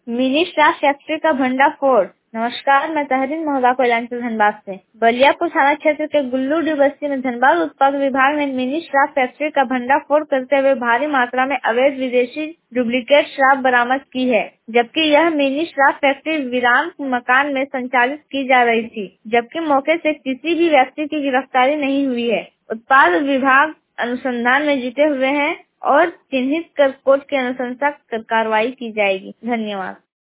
Mini staff factory का भंडाफोड़। नमस्कार, मैं तहरीन मोहब्बा कोयलांचल धनबाद से। बलियापुर थाना क्षेत्र के गुल्लू बस्ती में धनबाद उत्पाद विभाग ने मिनी शराब फैक्ट्री का भंडाफोड़ करते हुए भारी मात्रा में अवैध विदेशी डुप्लीकेट शराब बरामद की है, जबकि यह मिनी शराब फैक्ट्री वीरान मकान में संचालित की जा रही थी, जबकि मौके से किसी भी व्यक्ति की गिरफ्तारी नहीं हुई है। उत्पाद विभाग अनुसंधान में जुटे हुए हैं और चिन्हित कर कोर्ट की अनुशंसा कर कार्रवाई की जाएगी। धन्यवाद।